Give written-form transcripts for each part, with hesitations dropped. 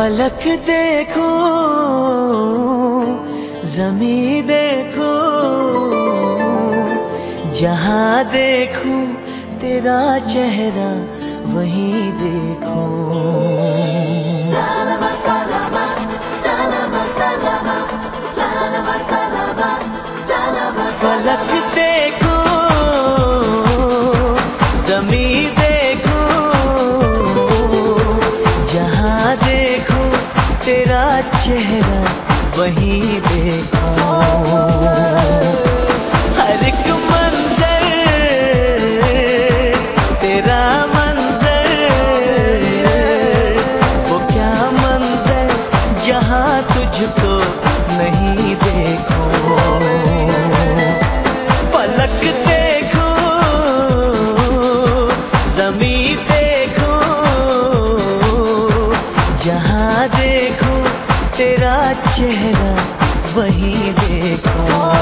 फलक देखो, ज़मीं देखो, जहाँ देखूं तेरा चेहरा वहीं देखो। Salama, salama, salama, salama, salama, salama, salama, फलक देखो, ज़मीं देखो, जहाँ देखो तेरा चेहरा वहीं देखो। हर एक मंजर तेरा मंजर, वो क्या मंजर जहाँ तुझको नहीं देखो। फलक देखो, ज़मीं देखो, जहाँ देखो तेरा चेहरा वहीं देखो।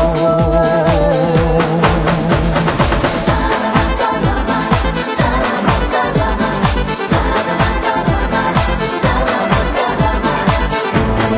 salama, salama, salama, salama, salama, salama, salama,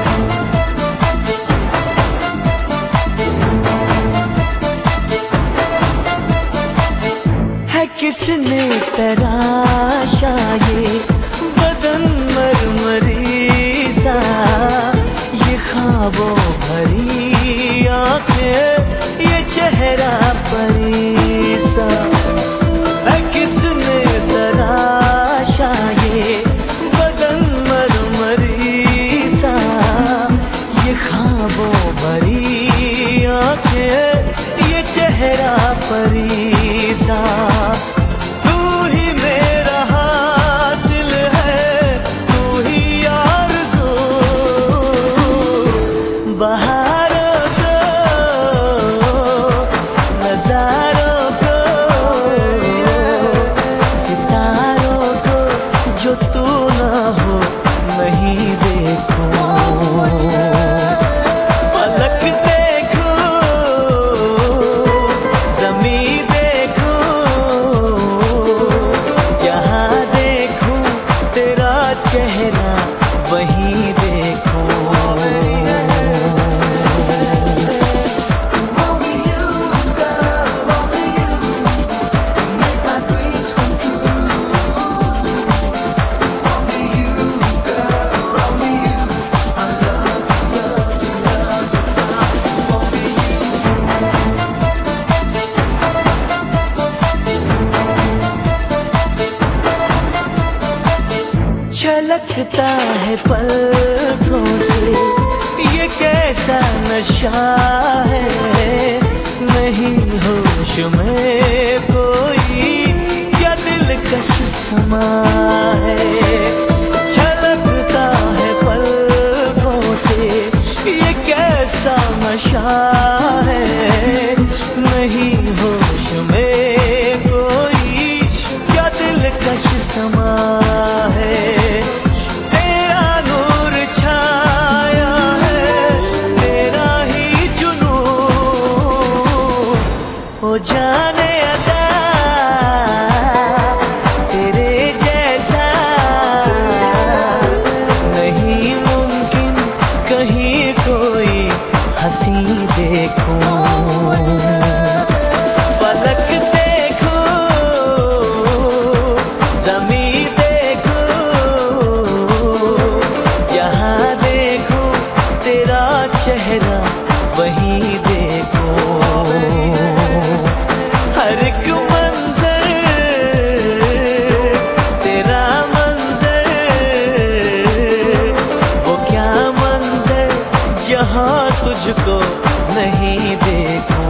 है किसने तराशा ये बदन मरमरी सा, ये ख्वाबों भरी आंखें, ये चेहरा परी सा। है किसने तराशा ये बदन मरमरी सा, ये ख्वाबों भरी आंखें, ये चेहरा परी सा। तू ही मेरा हासिल है, तू ही आरज़ू, बहारों को, नज़ारों को, सितारों को, जो तू ना हो नहीं देखो। फलक देखो, ज़मीं देखो, जहाँ देखो तेरा चेहरा वहीं देखो। only you, girl, only you make my dreams come true. Only you, girl, only you. I love you, love you, love you. Only you. छलकता है पलकों से ये कैसा नशा है, नहीं होश में कोई क्या दिलकश समा है। छलकता है पलकों से ये कैसा नशा है, नहीं होश में कोई क्या दिलकश समा है। तेरा नूर छाया है, तेरा ही जुनून, हो जाने अदा तेरे जैसा नहीं मुमकिन कहीं कोई हंसी देखो। फलक देखो, ज़मीं देखो, जहाँ देखो तेरा चेहरा वहीं देखो। हर एक मंजर तेरा मंजर, वो क्या मंजर जहाँ तुझको नहीं देखो।